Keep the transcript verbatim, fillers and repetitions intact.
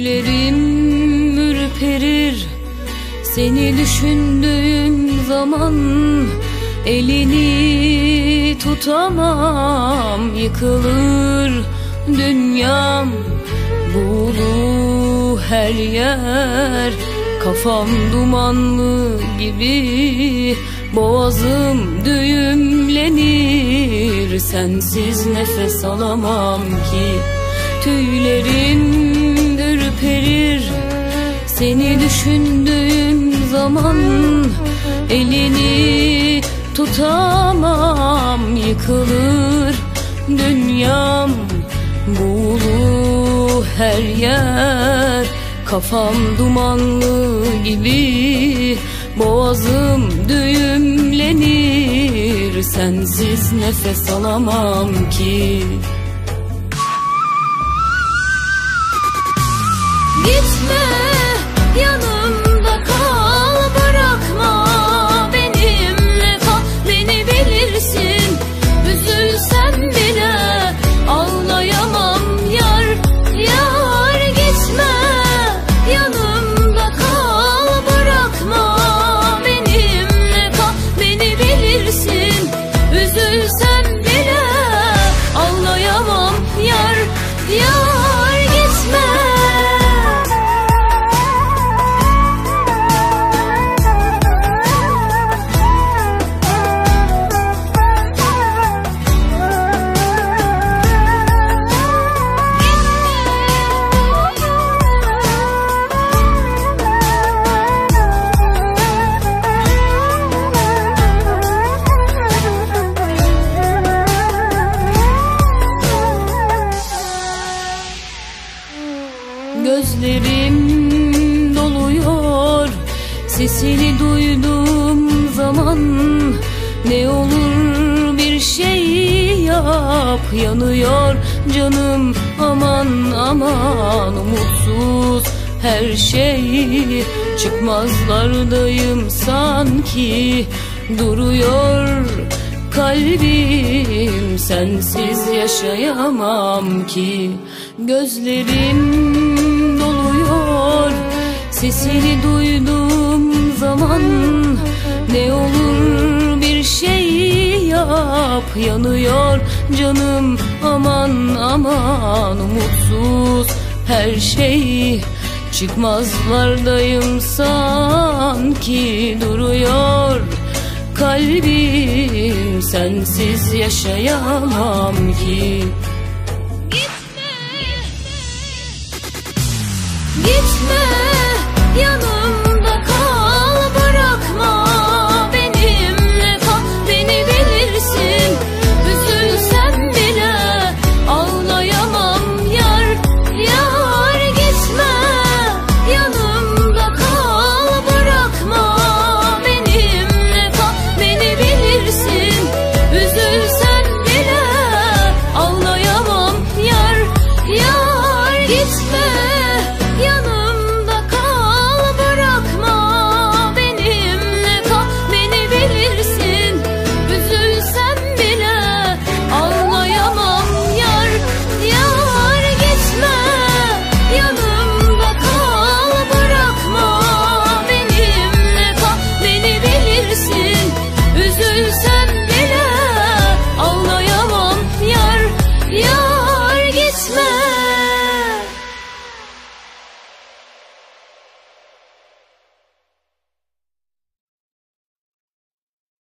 Tüylerim ürperir seni düşündüğüm zaman. Elini tutamam, yıkılır dünyam. Buğulu her yer, kafam dumanlı gibi. Boğazım düğümlenir, sensiz nefes alamam ki. Tüylerim ürperir seni düşündüğüm zaman. Elini tutamam, yıkılır dünyam. Buğulu her yer, kafam dumanlı gibi. Boğazım düğümlenir, sensiz nefes alamam ki. Gitme, yanımda kal, bırakma benimle kal. Beni bilirsin, üzülsem bile ağlayamam yar. Yar gitme, yanımda kal, bırakma benimle kal. Beni bilirsin, üzülsem bile ağlayamam yar. Yar gitme. Gözlerim doluyor sesini duyduğum zaman. Ne olur bir şey yap, yanıyor canım aman aman. Umutsuz her şey, çıkmazlardayım sanki. Duruyor kalbim, sensiz yaşayamam ki. Gözlerim doluyor sesini duyduğum zaman. Ne olur bir şey yap, yanıyor canım aman aman. Umutsuz her şey, çıkmazlardayım sanki. Duruyor kalbim, sensiz yaşayamam ki. Gitme, yanımda kal, bırakma benimle kal. Beni bilirsin, üzülsem bile ağlayamam yar. Yar gitme, yanımda kal, bırakma benimle kal. Beni bilirsin, üzülsem bile ağlayamam yar. Yar gitme, yanımda kal, bırakma benimle kal. Beni bilirsin, üzülsem bile ağlayamam yar. Yar gitme, yanımda kal, bırakma benimle kal. Beni bilirsin, üzülsem